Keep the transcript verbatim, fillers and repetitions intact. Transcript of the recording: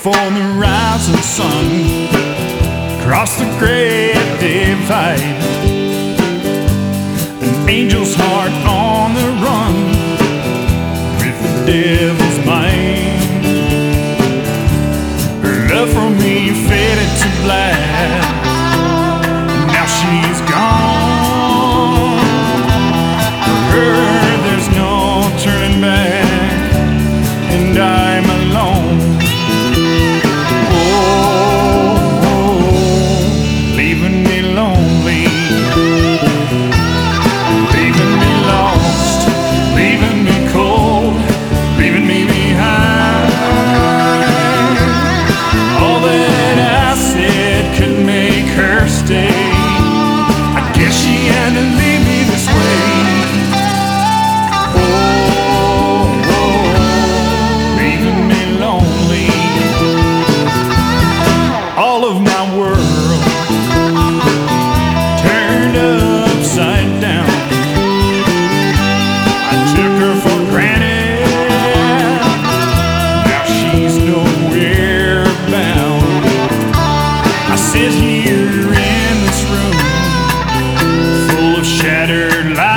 for the rising sun, across the great divide, an angel's heart on the run with the devil's mind. Her love for me faded to black, and now she's gone. For her there's no turning back, and I'm alone. Sit here in this room full of shattered lights.